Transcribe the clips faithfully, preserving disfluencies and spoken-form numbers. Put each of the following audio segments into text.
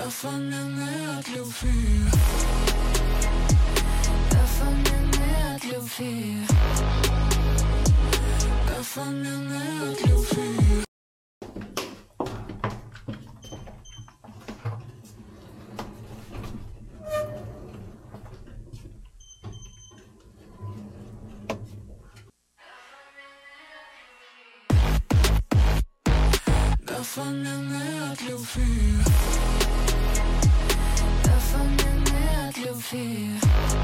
Der fornemme at leve fire. Der fornemme at leve fire. Der fornemme at leve fire. Der fornemme at leve fire. Der fornemme at leve fire.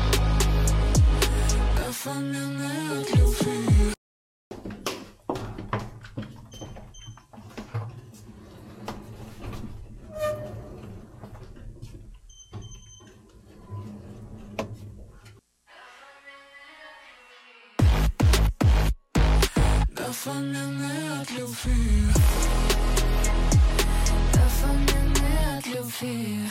Der fornemme at leve fire. Der fornemme at leve fire. Der fornemme at leve fire.